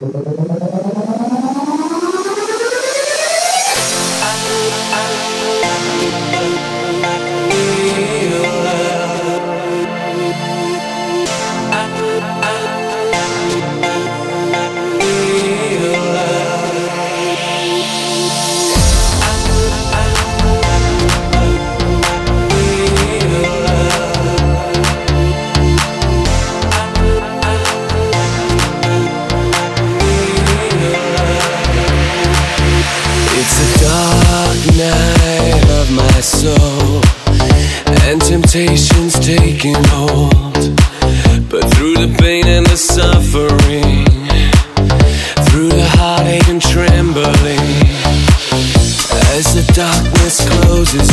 Night of my soul, and temptation's taking hold. But through the pain and the suffering, through the heartache and trembling, as the darkness closes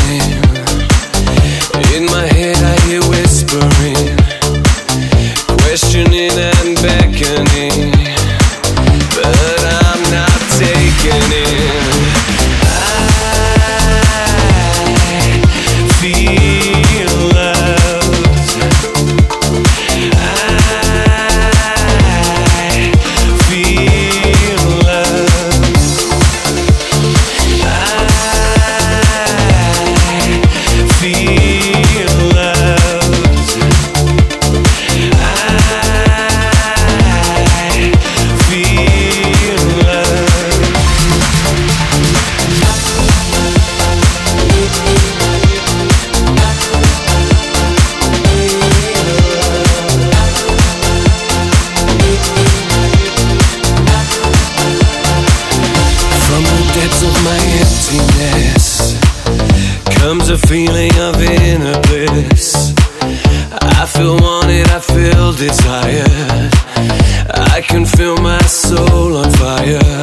in my head I hear whispering, questioning and beckoning, but I'm not taking it. Of my emptiness comes a feeling of inner bliss. I feel wanted, I feel desired. I can feel my soul on fire.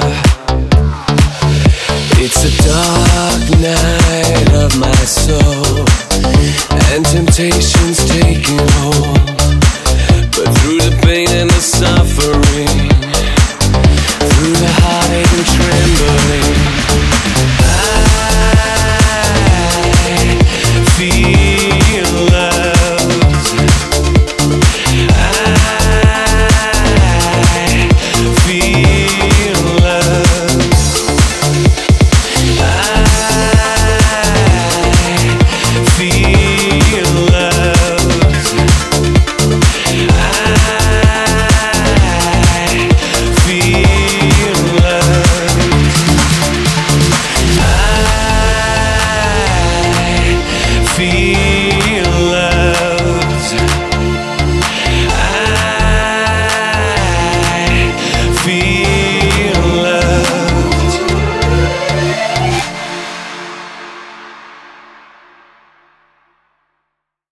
It's a dark night of my soul, and temptation